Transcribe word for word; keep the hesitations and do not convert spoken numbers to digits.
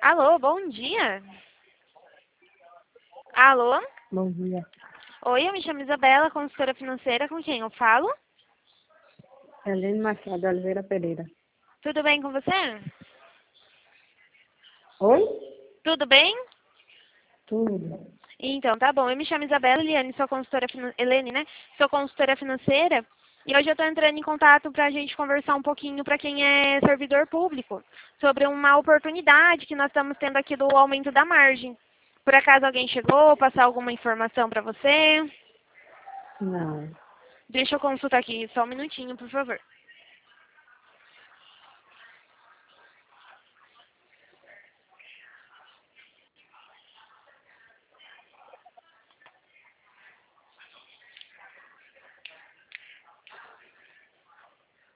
Alô, bom dia. Alô? Bom dia. Oi, eu me chamo Isabela, consultora financeira, com quem eu falo? Helene Machado Oliveira Pereira. Tudo bem com você? Oi? Tudo bem? Tudo. Então, tá bom. Eu me chamo Isabela Eliane, sou consultora finan... Helene, né? Sou consultora financeira e hoje eu estou entrando em contato para a gente conversar um pouquinho para quem é servidor público sobre uma oportunidade que nós estamos tendo aqui do aumento da margem. Por acaso alguém chegou, passar alguma informação para você? Não. Deixa eu consultar aqui, só um minutinho, por favor.